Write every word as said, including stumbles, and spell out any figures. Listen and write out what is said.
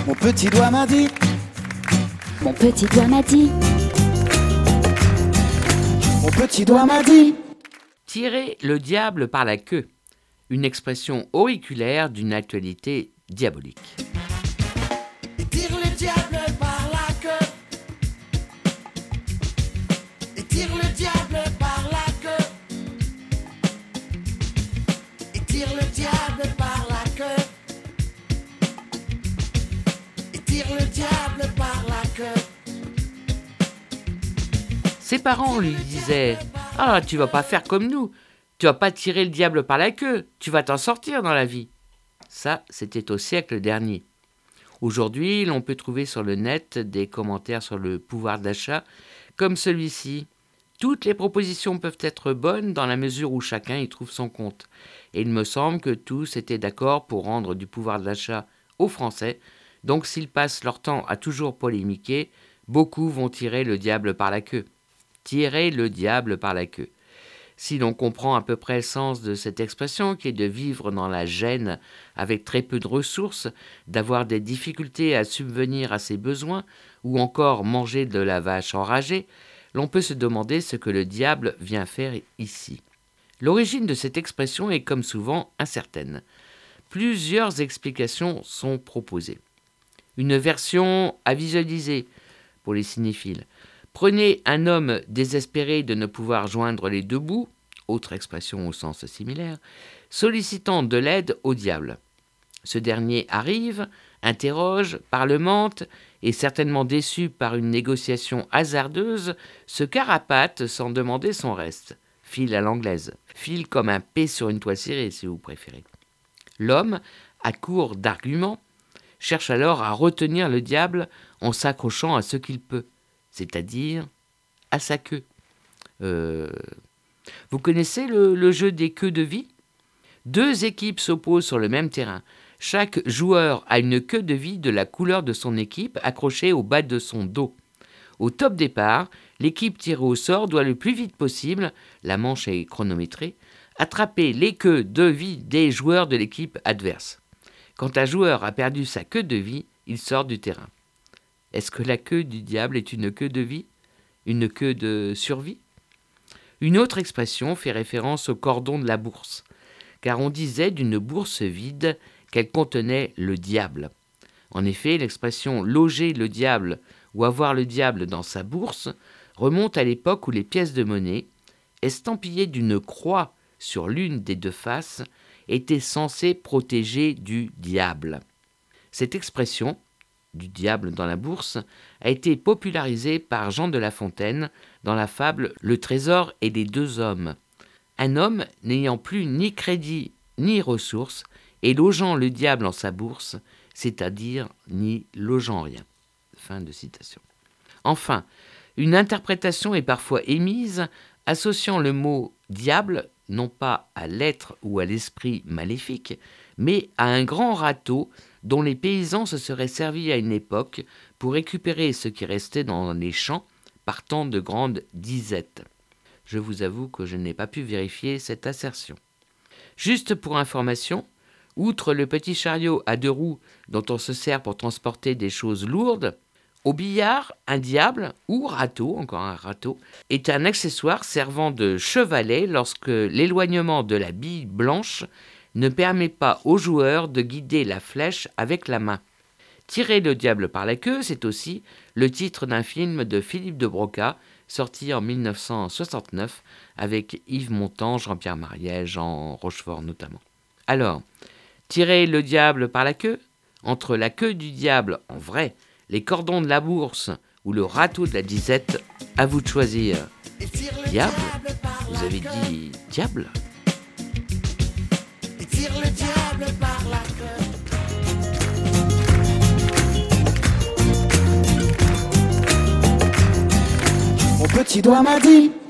Mon petit doigt m'a dit. Mon petit doigt m'a dit. Mon petit doigt m'a dit. Tirer le diable par la queue, une expression auriculaire d'une actualité diabolique. Et tire le diable par la queue. Et tire le diable par la queue. Et tire le diable par la queue. Et tire le diable par la queue. Ses parents lui disaient « Ah, tu vas pas faire comme nous, tu vas pas tirer le diable par la queue, tu vas t'en sortir dans la vie. » Ça, c'était au siècle dernier. Aujourd'hui, l'on peut trouver sur le net des commentaires sur le pouvoir d'achat comme celui-ci. Toutes les propositions peuvent être bonnes dans la mesure où chacun y trouve son compte. Et il me semble que tous étaient d'accord pour rendre du pouvoir d'achat aux Français. Donc s'ils passent leur temps à toujours polémiquer, beaucoup vont tirer le diable par la queue. Tirer le diable par la queue. Si l'on comprend à peu près le sens de cette expression, qui est de vivre dans la gêne avec très peu de ressources, d'avoir des difficultés à subvenir à ses besoins, ou encore manger de la vache enragée, l'on peut se demander ce que le diable vient faire ici. L'origine de cette expression est comme souvent incertaine. Plusieurs explications sont proposées. Une version à visualiser pour les cinéphiles. Prenez un homme désespéré de ne pouvoir joindre les deux bouts, autre expression au sens similaire, sollicitant de l'aide au diable. Ce dernier arrive, interroge, parlemente, et certainement déçu par une négociation hasardeuse, se carapate sans demander son reste. File à l'anglaise. File comme un P sur une toile cirée, si vous préférez. L'homme, à court d'arguments, cherche alors à retenir le diable en s'accrochant à ce qu'il peut, c'est-à-dire à sa queue. Euh, vous connaissez le, le jeu des queues de vie ? Deux équipes s'opposent sur le même terrain. Chaque joueur a une queue de vie de la couleur de son équipe accrochée au bas de son dos. Au top départ, l'équipe tirée au sort doit le plus vite possible, la manche est chronométrée, attraper les queues de vie des joueurs de l'équipe adverse. Quand un joueur a perdu sa queue de vie, il sort du terrain. Est-ce que la queue du diable est une queue de vie ? Une queue de survie ? Une autre expression fait référence au cordon de la bourse, car on disait d'une bourse vide qu'elle contenait le diable. En effet, l'expression « loger le diable » ou « avoir le diable dans sa bourse » remonte à l'époque où les pièces de monnaie, estampillées d'une croix sur l'une des deux faces, étaient censées protéger du diable. Cette expression, du diable dans la bourse, a été popularisée par Jean de La Fontaine dans la fable « Le trésor et les deux hommes ». Un homme n'ayant plus ni crédit ni ressources et logeant le diable en sa bourse, c'est-à-dire n'y logeant rien. Fin de citation. Enfin, une interprétation est parfois émise associant le mot « diable » non pas à l'être ou à l'esprit maléfique, mais à un grand râteau dont les paysans se seraient servis à une époque pour récupérer ce qui restait dans les champs partant de grandes disettes. Je vous avoue que je n'ai pas pu vérifier cette assertion. Juste pour information, outre le petit chariot à deux roues dont on se sert pour transporter des choses lourdes, au billard, un diable, ou râteau, encore un râteau, est un accessoire servant de chevalet lorsque l'éloignement de la bille blanche ne permet pas au joueur de guider la flèche avec la main. Tirer le diable par la queue, c'est aussi le titre d'un film de Philippe de Broca, sorti en mille neuf cent soixante-neuf, avec Yves Montand, Jean-Pierre Mariel, Jean Rochefort notamment. Alors, tirer le diable par la queue, entre la queue du diable en vrai, les cordons de la bourse ou le râteau de la disette, à vous de choisir. Diable ? Vous avez dit diable ? Et tire le diable par la queue. Mon petit doigt m'a dit.